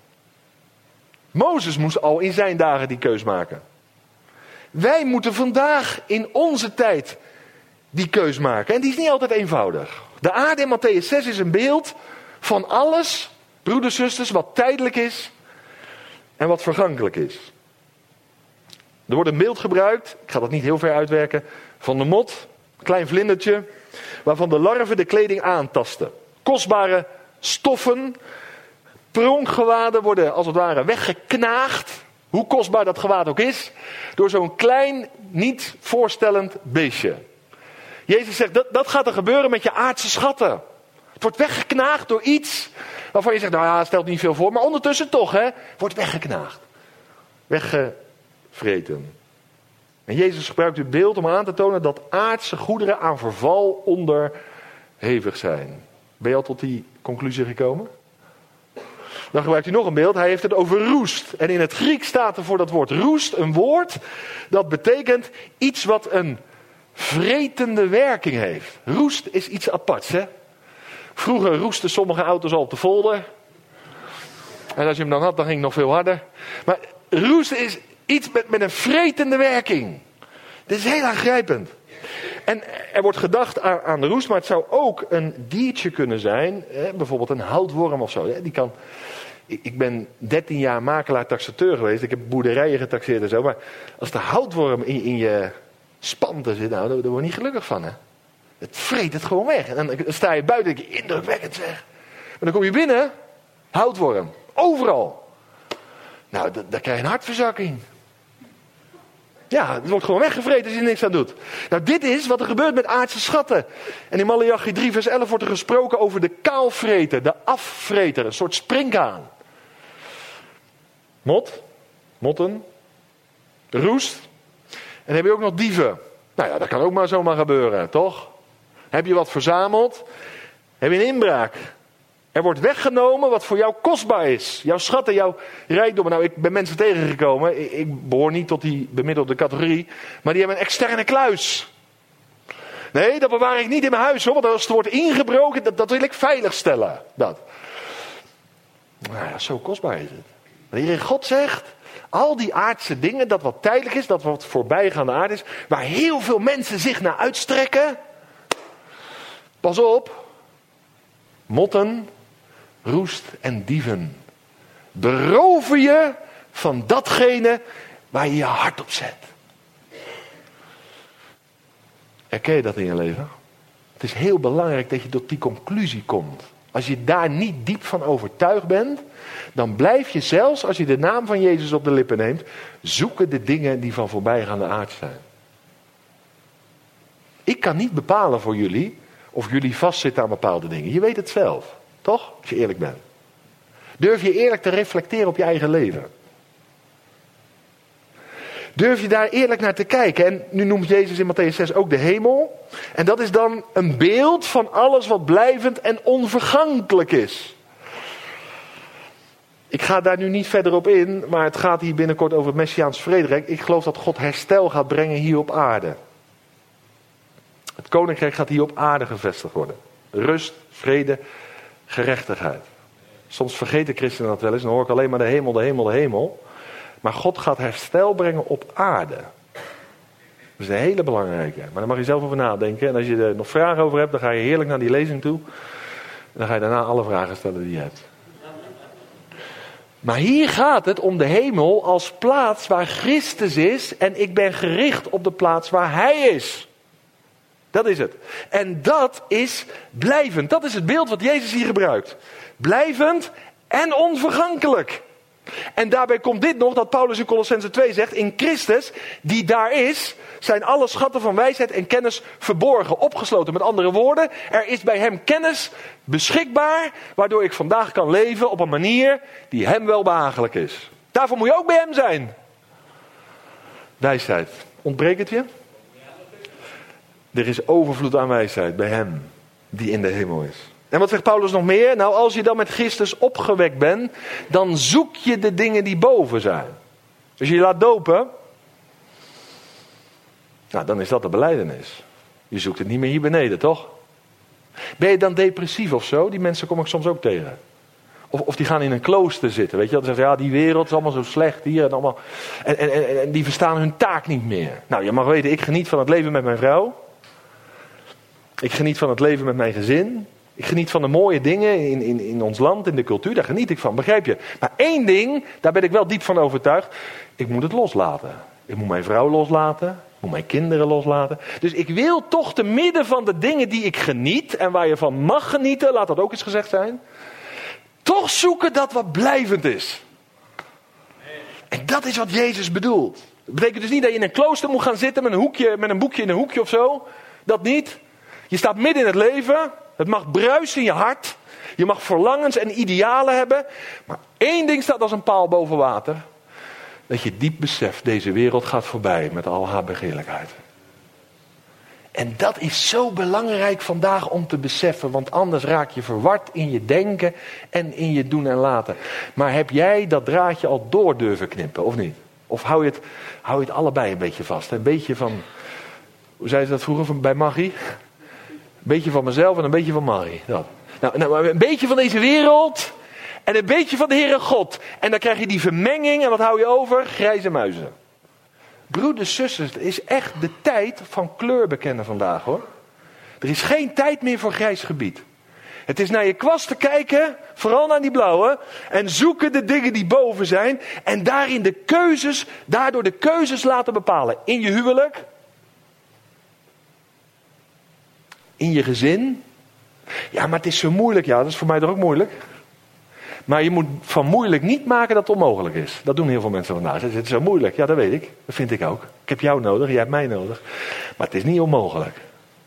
Mozes moest al in zijn dagen die keus maken. Wij moeten vandaag in onze tijd die keus maken. En die is niet altijd eenvoudig. De aarde in Mattheüs 6 is een beeld van alles, broeders, zusters, wat tijdelijk is en wat vergankelijk is. Er wordt een beeld gebruikt, ik ga dat niet heel ver uitwerken, van de mot, een klein vlindertje, waarvan de larven de kleding aantasten. Kostbare stoffen, pronkgewaden worden als het ware weggeknaagd, hoe kostbaar dat gewaad ook is, door zo'n klein, niet voorstellend beestje. Jezus zegt, dat gaat er gebeuren met je aardse schatten. Het wordt weggeknaagd door iets waarvan je zegt, nou ja, stelt niet veel voor, maar ondertussen toch, hè, wordt weggeknaagd. Vreten. En Jezus gebruikt dit beeld om aan te tonen dat aardse goederen aan verval onderhevig zijn. Ben je al tot die conclusie gekomen? Dan gebruikt hij nog een beeld. Hij heeft het over roest. En in het Grieks staat er voor dat woord roest een woord dat betekent iets wat een vretende werking heeft. Roest is iets aparts, hè? Vroeger roesten sommige auto's al op de folder. En als je hem dan had, dan ging het nog veel harder. Maar roest is iets met een vretende werking. Dit is heel aangrijpend. En er wordt gedacht aan de roest, maar het zou ook een diertje kunnen zijn. Bijvoorbeeld een houtworm of zo. Die kan, ik ben 13 jaar makelaar-taxateur geweest. Ik heb boerderijen getaxeerd en zo. Maar als de houtworm in je spanten zit, nou, daar word je niet gelukkig van. Hè? Het vreet het gewoon weg. En dan sta je buiten en denk je, indrukwekkend zeg. Maar dan kom je binnen, houtworm. Overal. Nou, daar krijg je een hartverzakking. Ja, het wordt gewoon weggevreten als je er niks aan doet. Nou, dit is wat er gebeurt met aardse schatten. En in Maleachi 3 vers 11 wordt er gesproken over de kaalvreter, de afvreter, een soort springhaan. Motten, roest. En dan heb je ook nog dieven. Nou ja, dat kan ook maar zomaar gebeuren, toch? Heb je wat verzameld? Heb je een inbraak? Er wordt weggenomen wat voor jou kostbaar is. Jouw schatten, jouw rijkdommen. Nou, ik ben mensen tegengekomen. Ik behoor niet tot die bemiddelde categorie. Maar die hebben een externe kluis. Nee, dat bewaar ik niet in mijn huis, hoor. Want als er wordt ingebroken, dat wil ik veilig stellen. Dat. Nou ja, zo kostbaar is het. Maar de Heer God zegt, al die aardse dingen, dat wat tijdelijk is, dat wat voorbijgaande aarde is, waar heel veel mensen zich naar uitstrekken. Pas op. Motten, roest en dieven beroven je van datgene waar je je hart op zet. Herken je dat in je leven? Het is heel belangrijk dat je tot die conclusie komt. Als je daar niet diep van overtuigd bent, dan blijf je zelfs als je de naam van Jezus op de lippen neemt, zoeken de dingen die van voorbijgaande aard zijn. Ik kan niet bepalen voor jullie of jullie vastzitten aan bepaalde dingen. Je weet het zelf, toch? Als je eerlijk bent. Durf je eerlijk te reflecteren op je eigen leven. Durf je daar eerlijk naar te kijken. En nu noemt Jezus in Mattheüs 6 ook de hemel. En dat is dan een beeld van alles wat blijvend en onvergankelijk is. Ik ga daar nu niet verder op in, maar het gaat hier binnenkort over het Messiaans vrederijk. Ik geloof dat God herstel gaat brengen hier op aarde. Het koninkrijk gaat hier op aarde gevestigd worden. Rust, vrede, gerechtigheid. Soms vergeten christenen dat wel eens, dan hoor ik alleen maar de hemel, de hemel, de hemel. Maar God gaat herstel brengen op aarde. Dat is een hele belangrijke. Maar daar mag je zelf over nadenken. En als je er nog vragen over hebt, dan ga je heerlijk naar die lezing toe. En dan ga je daarna alle vragen stellen die je hebt. Maar hier gaat het om de hemel als plaats waar Christus is. En ik ben gericht op de plaats waar Hij is. Dat is het. En dat is blijvend. Dat is het beeld wat Jezus hier gebruikt. Blijvend en onvergankelijk. En daarbij komt dit nog, dat Paulus in Kolossenzen 2 zegt: in Christus, die daar is, zijn alle schatten van wijsheid en kennis verborgen, opgesloten. Met andere woorden, er is bij hem kennis beschikbaar, waardoor ik vandaag kan leven op een manier die hem wel behagelijk is. Daarvoor moet je ook bij hem zijn. Wijsheid. Ontbreekt het je? Er is overvloed aan wijsheid bij hem die in de hemel is. En wat zegt Paulus nog meer? Nou, als je dan met Christus opgewekt bent, dan zoek je de dingen die boven zijn. Als je je laat dopen, nou, dan is dat de belijdenis. Je zoekt het niet meer hier beneden, toch? Ben je dan depressief of zo? Die mensen kom ik soms ook tegen. Of die gaan in een klooster zitten, weet je. Dan zeggen ze, ja, die wereld is allemaal zo slecht hier en allemaal. En die verstaan hun taak niet meer. Nou, je mag weten, ik geniet van het leven met mijn vrouw. Ik geniet van het leven met mijn gezin. Ik geniet van de mooie dingen in ons land, in de cultuur. Daar geniet ik van, begrijp je? Maar één ding, daar ben ik wel diep van overtuigd. Ik moet het loslaten. Ik moet mijn vrouw loslaten. Ik moet mijn kinderen loslaten. Dus ik wil toch te midden van de dingen die ik geniet en waar je van mag genieten, laat dat ook eens gezegd zijn, toch zoeken dat wat blijvend is. En dat is wat Jezus bedoelt. Dat betekent dus niet dat je in een klooster moet gaan zitten met een boekje in een hoekje of zo. Dat niet. Je staat midden in het leven. Het mag bruisen in je hart. Je mag verlangens en idealen hebben. Maar één ding staat als een paal boven water. Dat je diep beseft, deze wereld gaat voorbij met al haar begeerlijkheid. En dat is zo belangrijk vandaag om te beseffen. Want anders raak je verward in je denken en in je doen en laten. Maar heb jij dat draadje al door durven knippen, of niet? Of hou je het allebei een beetje vast? Een beetje van, hoe zei ze dat vroeger bij Maggie? Een beetje van mezelf en een beetje van Marie. Dat. Nou, een beetje van deze wereld en een beetje van de Heere God. En dan krijg je die vermenging en wat hou je over? Grijze muizen. Broeders, zusters, het is echt de tijd van kleur bekennen vandaag, hoor. Er is geen tijd meer voor grijs gebied. Het is naar je kwast te kijken, vooral naar die blauwe, en zoeken de dingen die boven zijn. En daardoor de keuzes laten bepalen. In je huwelijk. In je gezin. Ja, maar het is zo moeilijk. Ja, dat is voor mij toch ook moeilijk. Maar je moet van moeilijk niet maken dat het onmogelijk is. Dat doen heel veel mensen vandaag. Het is zo moeilijk. Ja, dat weet ik. Dat vind ik ook. Ik heb jou nodig, jij hebt mij nodig. Maar het is niet onmogelijk.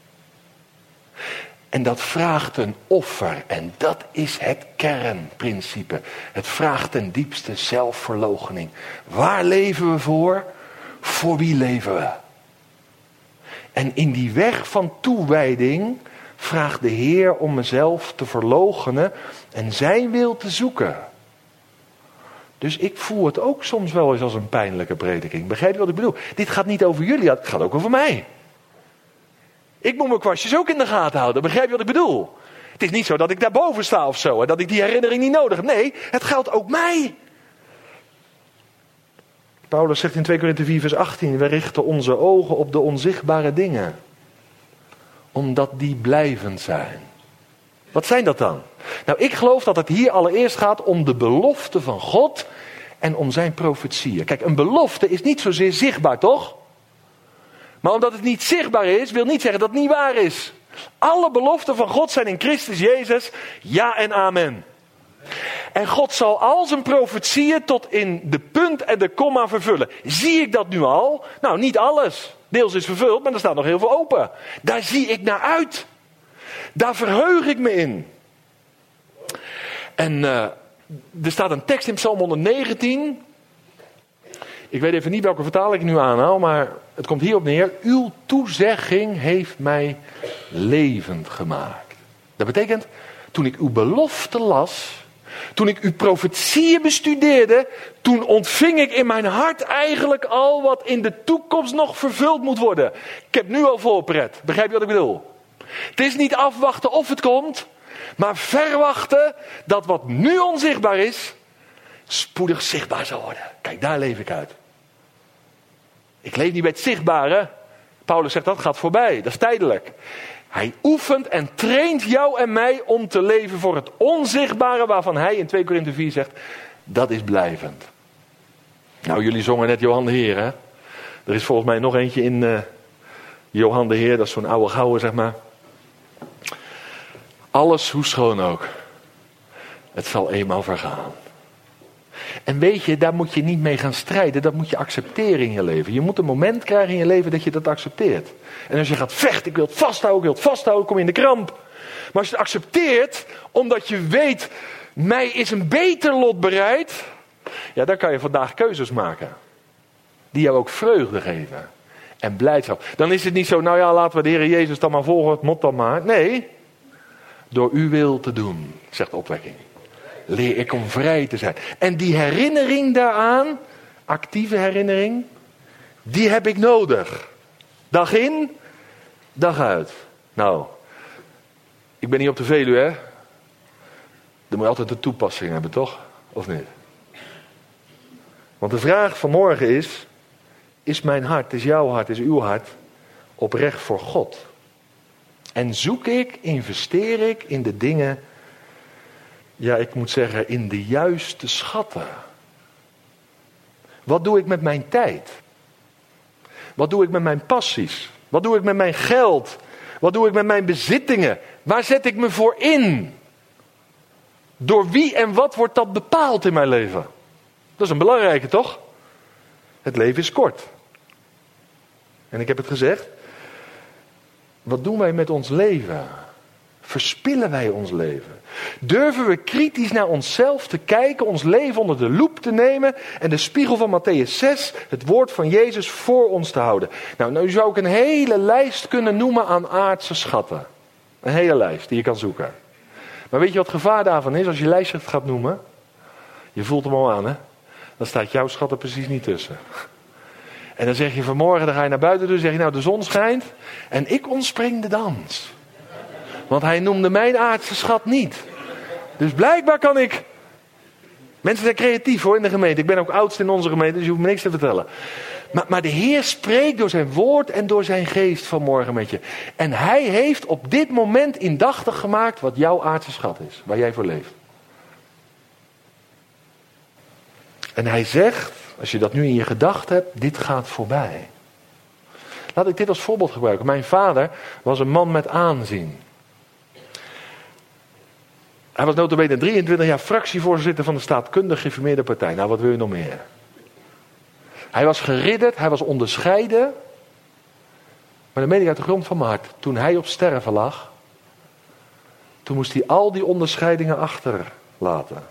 En dat vraagt een offer. En dat is het kernprincipe. Het vraagt ten diepste zelfverloochening. Waar leven we voor? Voor wie leven we? En in die weg van toewijding vraagt de Heer om mezelf te verloochenen en zijn wil te zoeken. Dus ik voel het ook soms wel eens als een pijnlijke prediking. Begrijp je wat ik bedoel? Dit gaat niet over jullie, het gaat ook over mij. Ik moet mijn kwastjes ook in de gaten houden. Begrijp je wat ik bedoel? Het is niet zo dat ik daarboven sta of zo en dat ik die herinnering niet nodig heb. Nee, het geldt ook mij. Paulus zegt in 2 Korinthe 4 vers 18, we richten onze ogen op de onzichtbare dingen. Omdat die blijvend zijn. Wat zijn dat dan? Nou, ik geloof dat het hier allereerst gaat om de belofte van God en om zijn profetieën. Kijk, een belofte is niet zozeer zichtbaar, toch? Maar omdat het niet zichtbaar is, wil niet zeggen dat het niet waar is. Alle beloften van God zijn in Christus Jezus, ja en amen. En God zal al zijn profetieën tot in de punt en de komma vervullen. Zie ik dat nu al? Nou, niet alles. Deels is vervuld, maar er staat nog heel veel open. Daar zie ik naar uit. Daar verheug ik me in. En er staat een tekst in Psalm 119. Ik weet even niet welke vertaling ik nu aanhaal, maar het komt hierop neer. Uw toezegging heeft mij levend gemaakt. Dat betekent, toen ik uw belofte las, Toen ik uw profetieën bestudeerde, toen ontving ik in mijn hart eigenlijk al wat in de toekomst nog vervuld moet worden. Ik heb nu al voorpret. Begrijp je wat ik bedoel? Het is niet afwachten of het komt, maar verwachten dat wat nu onzichtbaar is, spoedig zichtbaar zal worden. Kijk, daar leef ik uit. Ik leef niet bij het zichtbare. Paulus zegt dat gaat voorbij, dat is tijdelijk. Hij oefent en traint jou en mij om te leven voor het onzichtbare, waarvan hij in 2 Korinthe 4 zegt, dat is blijvend. Nou, jullie zongen net Johan de Heer, hè? Er is volgens mij nog eentje in Johan de Heer, dat is zo'n oude gouden, zeg maar. Alles, hoe schoon ook, het zal eenmaal vergaan. En weet je, daar moet je niet mee gaan strijden. Dat moet je accepteren in je leven. Je moet een moment krijgen in je leven dat je dat accepteert. En als je gaat vechten, ik wil het vasthouden, kom je in de kramp. Maar als je het accepteert, omdat je weet, mij is een beter lot bereid. Ja, dan kan je vandaag keuzes maken. Die jou ook vreugde geven. En blijdschap. Dan is het niet zo, nou ja, laten we de Heer Jezus dan maar volgen, het mot dan maar. Nee, door uw wil te doen, zegt de opwekking. Leer ik om vrij te zijn. En die herinnering daaraan, actieve herinnering, die heb ik nodig. Dag in, dag uit. Nou, ik ben niet op de Veluwe, hè. Dan moet je altijd een toepassing hebben, toch? Of niet? Want de vraag van morgen is mijn hart, is jouw hart, is uw hart oprecht voor God? En zoek ik, investeer ik in de dingen, ja, ik moet zeggen, in de juiste schatten. Wat doe ik met mijn tijd? Wat doe ik met mijn passies? Wat doe ik met mijn geld? Wat doe ik met mijn bezittingen? Waar zet ik me voor in? Door wie en wat wordt dat bepaald in mijn leven? Dat is een belangrijke, toch? Het leven is kort. En ik heb het gezegd. Wat doen wij met ons leven? Verspillen wij ons leven? Durven we kritisch naar onszelf te kijken, ons leven onder de loep te nemen en de spiegel van Mattheüs 6, het woord van Jezus, voor ons te houden? Nou, nu zou ik een hele lijst kunnen noemen aan aardse schatten. Een hele lijst die je kan zoeken. Maar weet je wat het gevaar daarvan is als je lijst gaat noemen? Je voelt hem al aan, hè? Dan staat jouw schat er precies niet tussen. En dan zeg je vanmorgen, dan ga je naar buiten toe, zeg je nou de zon schijnt en ik ontspring de dans. Want hij noemde mijn aardse schat niet. Dus blijkbaar kan ik. Mensen zijn creatief hoor in de gemeente. Ik ben ook oudste in onze gemeente, dus je hoeft me niks te vertellen. Maar de Heer spreekt door zijn woord en door zijn geest vanmorgen met je. En hij heeft op dit moment indachtig gemaakt wat jouw aardse schat is. Waar jij voor leeft. En hij zegt, als je dat nu in je gedachten hebt, dit gaat voorbij. Laat ik dit als voorbeeld gebruiken. Mijn vader was een man met aanzien. Hij was nota bene 23 jaar fractievoorzitter van de staatkundig gereformeerde partij. Nou, wat wil je nog meer? Hij was geridderd, hij was onderscheiden. Maar dat meen ik uit de grond van mijn hart. Toen hij op sterven lag, toen moest hij al die onderscheidingen achterlaten.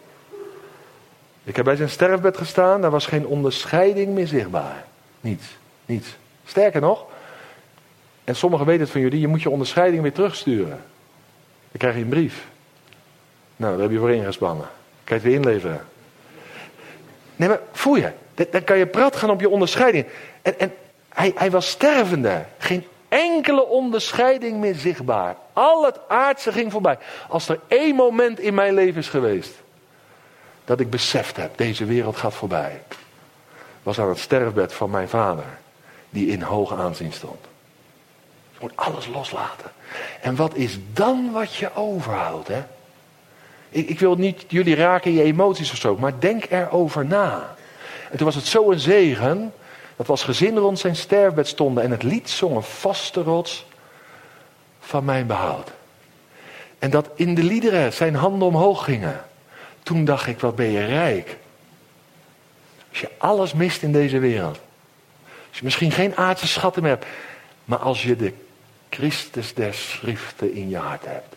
Ik heb bij zijn sterfbed gestaan, daar was geen onderscheiding meer zichtbaar. Niets. Sterker nog, en sommigen weten het van jullie, je moet je onderscheiding weer terugsturen. Dan krijg je een brief. Nou, daar heb je voor ingespannen. Kan je het weer inleveren. Nee, maar voel je, dan kan je prat gaan op je onderscheiding. En hij was stervende. Geen enkele onderscheiding meer zichtbaar. Al het aardse ging voorbij. Als er één moment in mijn leven is geweest dat ik beseft heb, deze wereld gaat voorbij, was aan het sterfbed van mijn vader, die in hoog aanzien stond. Je moet alles loslaten. En wat is dan wat je overhoudt, hè? Ik wil niet jullie raken in je emoties of zo, maar denk erover na. En toen was het zo een zegen, dat we als gezin rond zijn sterfbed stonden en het lied zongen, vaste rots van mijn behoud. En dat in de liederen zijn handen omhoog gingen. Toen dacht ik, wat ben je rijk. Als je alles mist in deze wereld. Als je misschien geen aardse schatten meer hebt. Maar als je de Christus der Schriften in je hart hebt.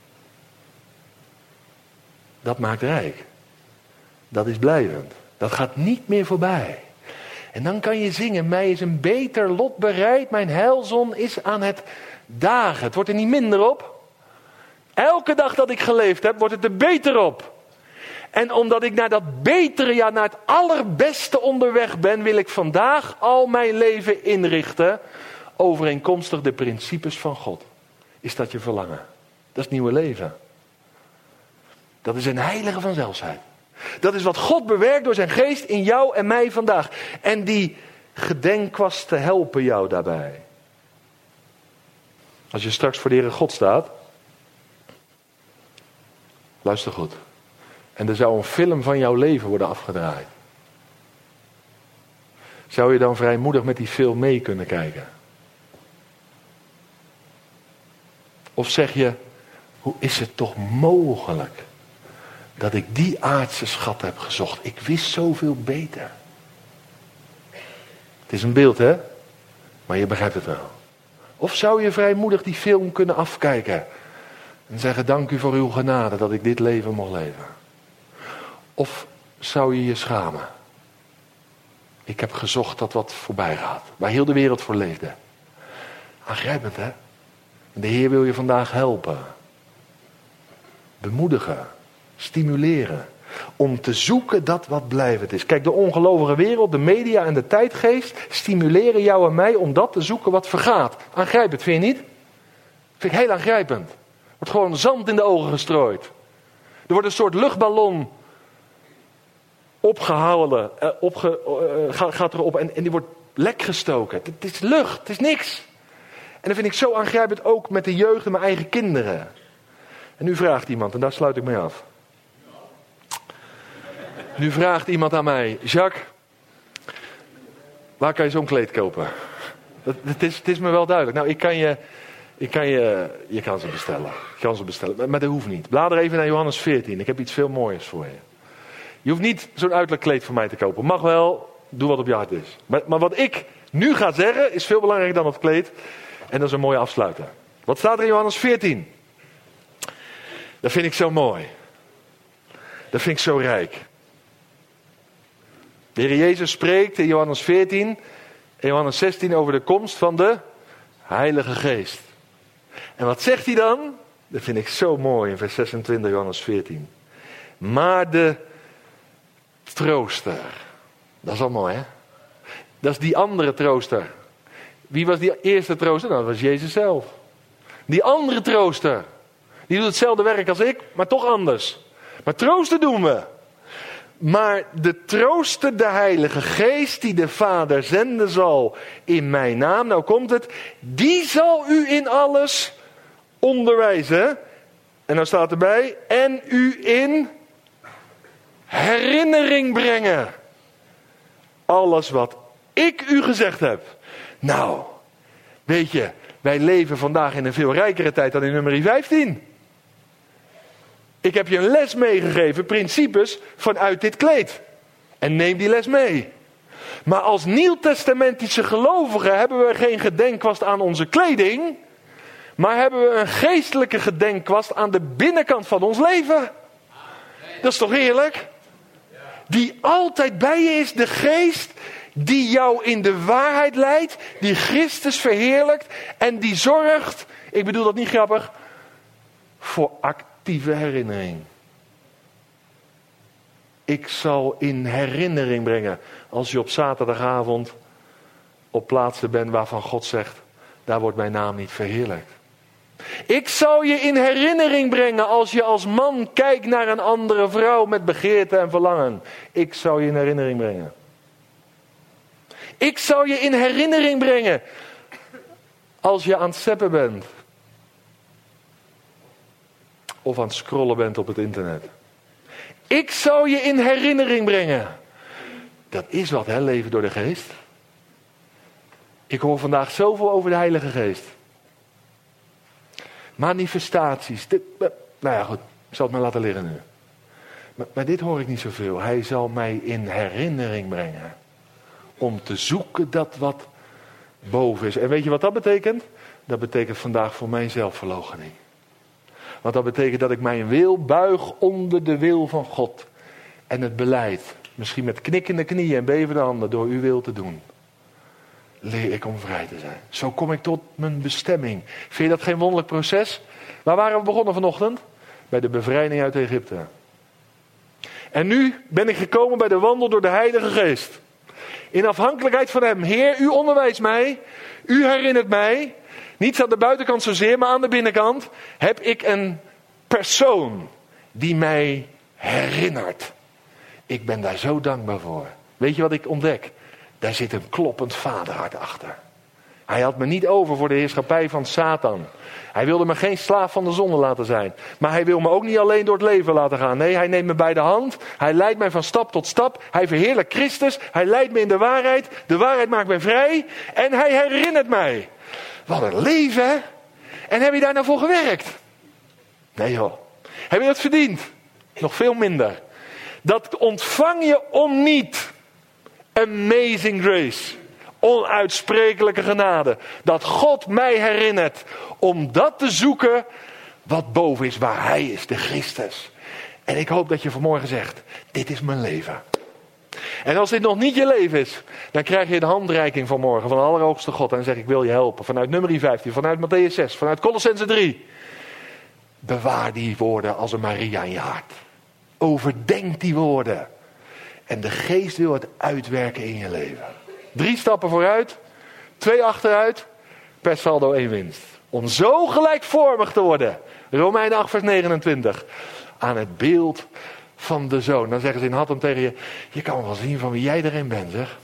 Dat maakt rijk. Dat is blijvend. Dat gaat niet meer voorbij. En dan kan je zingen, mij is een beter lot bereid. Mijn heilzon is aan het dagen. Het wordt er niet minder op. Elke dag dat ik geleefd heb, wordt het er beter op. En omdat ik naar dat betere, ja, naar het allerbeste onderweg ben, wil ik vandaag al mijn leven inrichten overeenkomstig de principes van God. Is dat je verlangen? Dat is het nieuwe leven. Dat is een heilige vanzelfsheid. Dat is wat God bewerkt door zijn geest in jou en mij vandaag. En die gedenkwasten helpen jou daarbij. Als je straks voor de Heere God staat, luister goed. En er zou een film van jouw leven worden afgedraaid. Zou je dan vrijmoedig met die film mee kunnen kijken? Of zeg je, hoe is het toch mogelijk dat ik die aardse schat heb gezocht? Ik wist zoveel beter. Het is een beeld, hè? Maar je begrijpt het wel. Of zou je vrijmoedig die film kunnen afkijken en zeggen, dank u voor uw genade dat ik dit leven mocht leven? Of zou je je schamen? Ik heb gezocht dat wat voorbij gaat. Waar heel de wereld voor leefde. Aangrijpend, hè? En de Heer wil je vandaag helpen. Bemoedigen. Stimuleren. Om te zoeken dat wat blijvend is. Kijk, de ongelovige wereld, de media en de tijdgeest stimuleren jou en mij om dat te zoeken wat vergaat. Aangrijpend, vind je niet? Vind ik heel aangrijpend. Er wordt gewoon zand in de ogen gestrooid. Er wordt een soort luchtballon opgehouden, gaat erop en die wordt lek gestoken. Het is lucht, het is niks. En dat vind ik zo aangrijpend ook met de jeugd en mijn eigen kinderen. En nu vraagt iemand, en daar sluit ik mee af. Nu vraagt iemand aan mij, Jacques, waar kan je zo'n kleed kopen? Het is me wel duidelijk. Nou, je kan ze bestellen. Je kan ze bestellen, maar dat hoeft niet. Blader even naar Johannes 14, ik heb iets veel mooiers voor je. Je hoeft niet zo'n uiterlijk kleed van mij te kopen. Mag wel, doe wat op je hart is. Maar wat ik nu ga zeggen is veel belangrijker dan het kleed. En dat is een mooie afsluiter. Wat staat er in Johannes 14? Dat vind ik zo mooi. Dat vind ik zo rijk. De Heer Jezus spreekt in Johannes 14 en Johannes 16 over de komst van de Heilige Geest. En wat zegt hij dan? Dat vind ik zo mooi in vers 26 Johannes 14. Maar de trooster. Dat is al mooi, hè? Dat is die andere trooster. Wie was die eerste trooster? Nou, dat was Jezus zelf. Die andere trooster. Die doet hetzelfde werk als ik, maar toch anders. Maar troosten doen we. Maar de trooster, de Heilige Geest, die de Vader zenden zal in mijn naam. Nou komt het. Die zal u in alles onderwijzen. En dan staat erbij. En u in herinnering brengen. Alles wat ik u gezegd heb. Nou, weet je, wij leven vandaag in een veel rijkere tijd dan in nummer 15. Ik heb je een les meegegeven, principes vanuit dit kleed. En neem die les mee. Maar als nieuwtestamentische gelovigen hebben we geen gedenkkwast aan onze kleding. Maar hebben we een geestelijke gedenkkwast aan de binnenkant van ons leven. Dat is toch heerlijk? Die altijd bij je is, de geest die jou in de waarheid leidt, die Christus verheerlijkt en die zorgt, ik bedoel dat niet grappig, voor actieve herinnering. Ik zal in herinnering brengen als je op zaterdagavond op plaatsen bent waarvan God zegt, daar wordt mijn naam niet verheerlijkt. Ik zal je in herinnering brengen als je als man kijkt naar een andere vrouw met begeerte en verlangen. Ik zal je in herinnering brengen. Ik zal je in herinnering brengen als je aan het zappen bent. Of aan het scrollen bent op het internet. Ik zal je in herinnering brengen. Dat is wat, hè, leven door de geest. Ik hoor vandaag zoveel over de Heilige Geest. Manifestaties. Nou ja, goed. Ik zal het maar laten liggen nu. Maar dit hoor ik niet zoveel. Hij zal mij in herinnering brengen. Om te zoeken dat wat boven is. En weet je wat dat betekent? Dat betekent vandaag voor mijn zelfverloochening. Want dat betekent dat ik mijn wil buig onder de wil van God. En het beleid. Misschien met knikkende knieën en bevende handen door uw wil te doen. Leer ik om vrij te zijn. Zo kom ik tot mijn bestemming. Vind je dat geen wonderlijk proces? Waar waren we begonnen vanochtend? Bij de bevrijding uit Egypte. En nu ben ik gekomen bij de wandel door de Heilige Geest. In afhankelijkheid van hem. Heer, u onderwijst mij. U herinnert mij. Niet aan de buitenkant zozeer, maar aan de binnenkant. Heb ik een persoon die mij herinnert. Ik ben daar zo dankbaar voor. Weet je wat ik ontdek? Daar zit een kloppend vaderhart achter. Hij had me niet over voor de heerschappij van Satan. Hij wilde me geen slaaf van de zonde laten zijn. Maar hij wil me ook niet alleen door het leven laten gaan. Nee, hij neemt me bij de hand. Hij leidt mij van stap tot stap. Hij verheerlijkt Christus. Hij leidt me in de waarheid. De waarheid maakt mij vrij. En hij herinnert mij. Wat een leven, hè? En heb je daar nou voor gewerkt? Nee joh. Heb je dat verdiend? Nog veel minder. Dat ontvang je om niet. Amazing grace. Onuitsprekelijke genade. Dat God mij herinnert om dat te zoeken wat boven is, waar hij is, de Christus. En ik hoop dat je vanmorgen zegt, dit is mijn leven. En als dit nog niet je leven is, dan krijg je de handreiking vanmorgen van de Allerhoogste God. En dan zeg ik, wil je helpen. Vanuit Numeri 15, vanuit Mattheüs 6, vanuit Colossenzen 3. Bewaar die woorden als een Maria in je hart. Overdenk die woorden. En de Geest wil het uitwerken in je leven. 3 stappen vooruit, 2 achteruit, per saldo 1 winst. Om zo gelijkvormig te worden. Romeinen 8 vers 29. Aan het beeld van de Zoon. Dan zeggen ze in Hattem tegen je, je kan wel zien van wie jij erin bent, zeg.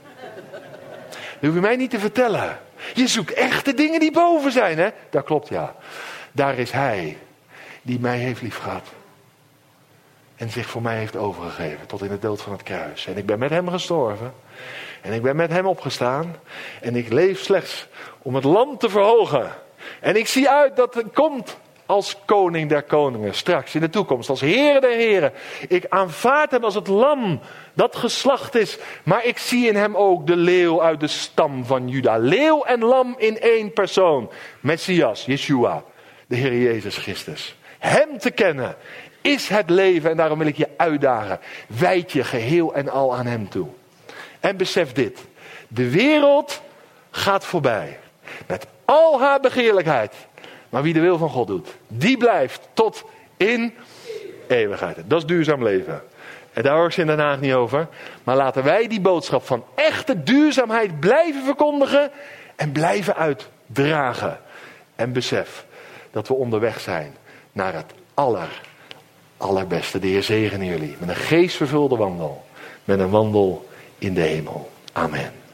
Dat hoef je mij niet te vertellen. Je zoekt echt de dingen die boven zijn, hè? Dat klopt, ja. Daar is hij die mij heeft liefgehad. En zich voor mij heeft overgegeven tot in de dood van het kruis. En ik ben met hem gestorven. En ik ben met hem opgestaan. En ik leef slechts om het lam te verhogen. En ik zie uit dat het komt als koning der koningen. Straks in de toekomst als Heere der heren. Ik aanvaard hem als het lam dat geslacht is. Maar ik zie in hem ook de leeuw uit de stam van Juda. Leeuw en lam in 1 persoon. Messias, Yeshua. De Heer Jezus Christus. Hem te kennen is het leven. En daarom wil ik je uitdagen. Wijd je geheel en al aan hem toe. En besef dit. De wereld gaat voorbij. Met al haar begeerlijkheid. Maar wie de wil van God doet. Die blijft tot in eeuwigheid. Dat is duurzaam leven. En daar hoor ik ze in Den Haag niet over. Maar laten wij die boodschap van echte duurzaamheid blijven verkondigen. En blijven uitdragen. En besef dat we onderweg zijn naar het allerbeste. De Heer zegene jullie. Met een geestvervulde wandel. Met een wandel in de hemel. Amen.